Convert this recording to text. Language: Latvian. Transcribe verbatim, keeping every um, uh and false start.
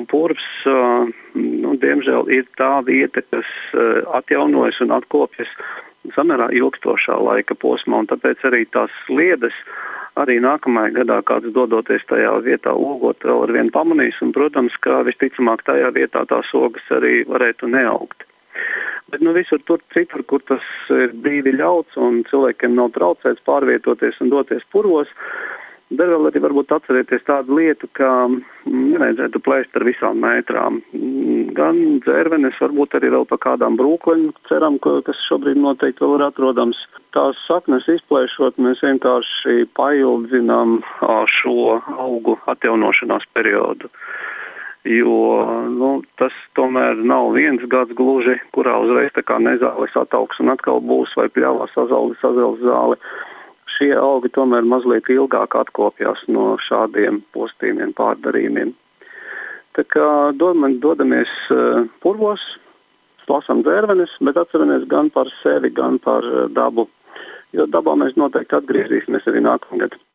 purvs, nu, diemžēl, ir tā vieta, kas atjaunojas un atkopjas samērā ilgstošā laika posmā, un tāpēc arī tās sliedes arī nākamajā gadā kāds dodoties tajā vietā ogot vēl ar vienu pamanīs, un, protams, ka visticamāk tajā vietā tās ogas arī varētu neaugt. Bet nu visur tur citur, kur tas ir brīvi ļauts un cilvēkiem nav traucēts pārvietoties un doties purvos, dar vēl arī varbūt atcerēties tādu lietu, ka nevajadzētu plēst ar visām mētrām. Gan dzērvenes, varbūt arī vēl pa kādām brūkleņu, ceram, kas šobrīd noteikti vēl ir atrodams. Tās saknes izplēšot, mēs vienkārši paildzinām šo augu atjaunošanās periodu. Jo nu, tas tomēr nav viens gads gluži, kurā uzreiz tā kā nezāles ataugs un atkal būs vai pļāvā sazaldi, sazels zāli. Šie augi tomēr mazliet ilgāk atkopjās no šādiem postījumiem, pārdarījumiem. Tā kā dodamies purvos, lasām dzērvenes, bet atceramies gan par sevi, gan par dabu. Jo dabā mēs noteikti atgriezīsimies arī nākamgad.